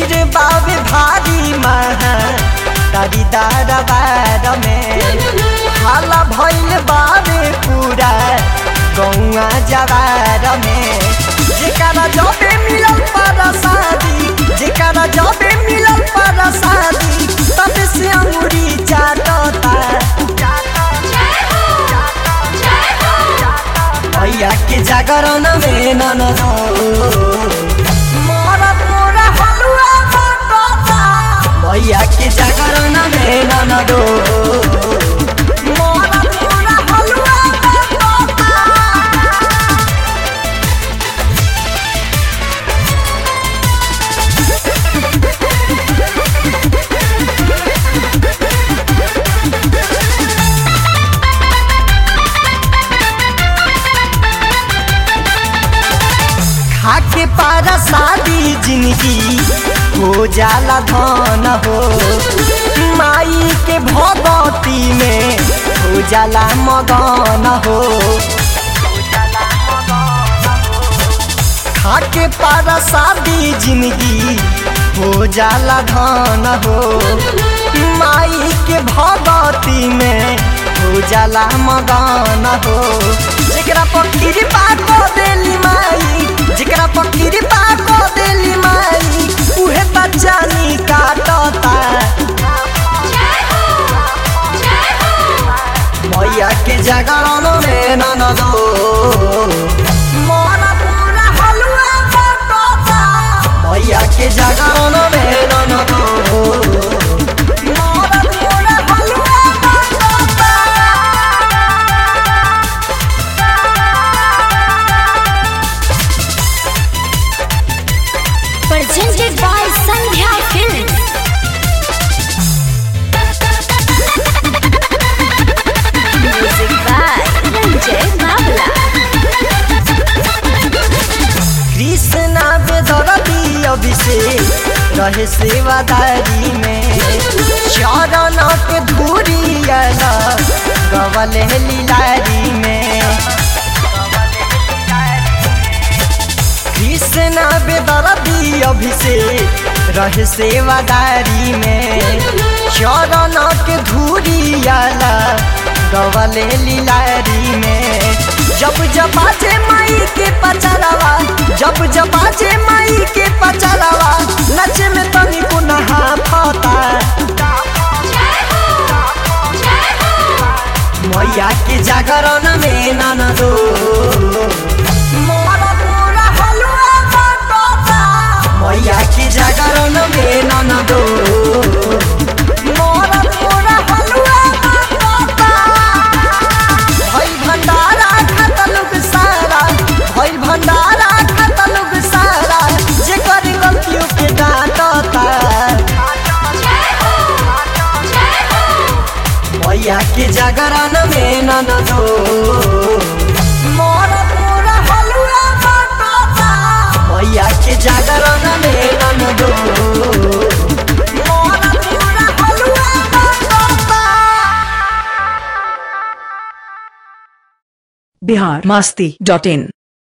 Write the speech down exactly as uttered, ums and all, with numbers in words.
भीड़ बाबे भारी महा तारी दरबार में हाला भइल बाबे पूरा गौआ जवार में जेकरा जबे मिलल परसादी जेकरा जबे मिलल परसादी तब से अंगूरी चाटता भैया के जागरण में ननदो मोरा मोरा हलुआ बाटता भैया के जागरण में ननदो मोरा मोरा हलुआ बाटता। खाके पारा शादी जिंदगी हो जाला धन हो माई के भगवती में हो जाला मगन हो खाके पारा शादी जिंदगी हो जाला धन हो माई के भगवती में हो जाला मगन हो जेकरा पर कृपा को देली माई जेकरा पर कृपा को देली माई उहे बचानी काटता भैया के जागरण में ननदो मोरा पूरा हलुआ बाटता भैया के जागरण में ननदो मोरा पूरा हलुआ बाटता। Presented by Sandhya Films. Music by Ranjay Mawla. Krishna बेदरदी अभिषेक रहे सेवादारी में चरण के धूरी गवले लीलारी में कृष्णा बेदरदी अभिषेक रहे सेवादारी में चरण के धूरी गवले लीलारी में जब जब बाजे माई के पचरवा जब जब बाजे माई के पचरवा नचे में तनी पुनः फता मैया के जागरण में ननदो मोरा पूरा हलुआ बाटता मैया के जागरण में ननदो मोरा पूरा हलुआ बाटता भइल भंडारा खाता लोग सारा भइल भंडारा खाता लोग सारा जेकर गलतियों के डांटता भैया के जागरण में ननदो मोरा पूरा हलुआ बाटता भैया के जागरण में ननदो मोरा पूरा हलुआ बाटता। बिहार मस्ती डॉट इन